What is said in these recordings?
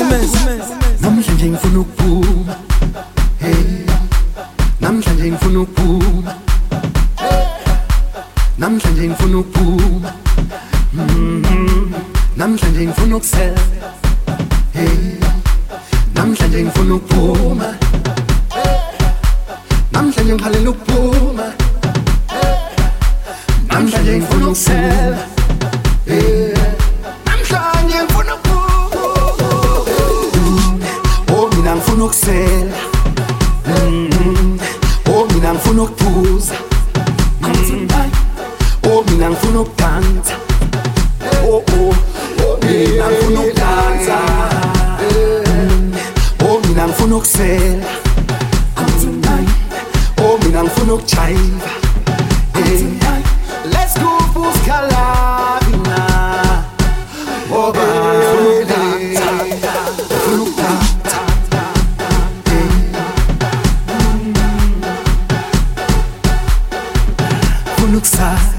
namhlanje ngifuna ukuphuma, hey, namhlanje ngifuna ukuphuma, namhlanje ngifuna ukuphuma, namhlanje ngifuna ukusela, hey, namhlanje ngifuna ukuphuma, namhlanje ngikhalela ukuphuma, namhlanje ngifuna ukusela, hey, namhlanje ngifuna ukuphuma, oh mina ngifuna ukusela, oh mina ngifuna ukuphuza, oh mina ngifuna ukudansa, oh mina ngifuna ukudansa, oh mina ngifuna ukusela, oh mina ngifuna ukujayiva, let's go Buskalavina, oh ngifuna ukudansa, ngifuna ukudansa, ngifuna ukusaka,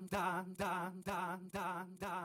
dam dam dam dam dam